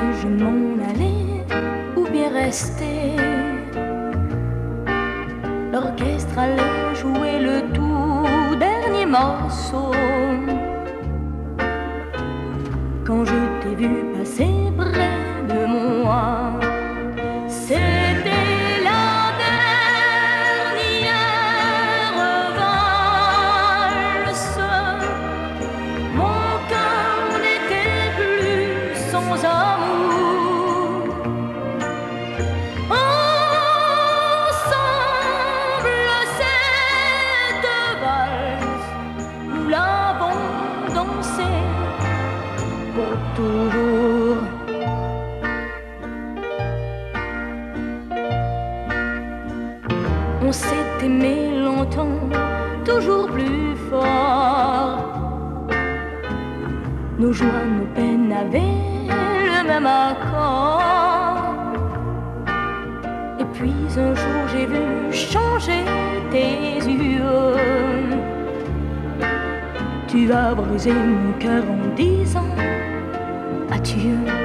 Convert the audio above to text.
je m'en allais ou bien rester? L'orchestre allait jouer le tout dernier morceau. Quand je t'ai vu passer près de moi, c'était la dernière valse. Mon cœur n'était plus sans amour. Ensemble, cette valse, nous l'avons dansée pour toujours. On s'est aimé longtemps, toujours plus fort. Nos joies, nos peines avaient le même accord. Et puis un jour j'ai vu changer tes yeux. Tu as brisé mon cœur en disant adieu.